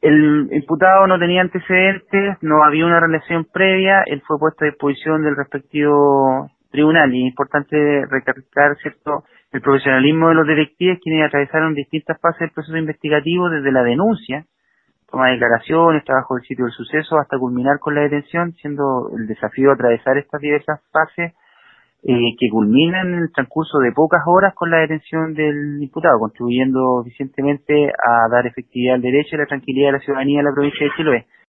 El imputado no tenía antecedentes, no había una relación previa, él fue puesto a disposición del respectivo tribunal y es importante recalcar, ¿cierto?, el profesionalismo de los detectives quienes atravesaron distintas fases del proceso investigativo desde la denuncia, toma de declaraciones, trabajo del sitio del suceso hasta culminar con la detención, siendo el desafío atravesar estas diversas fases que culminan en el transcurso de pocas horas con la detención del imputado, contribuyendo eficientemente a dar efectividad al derecho y la tranquilidad de la ciudadanía de la provincia de Chiloé.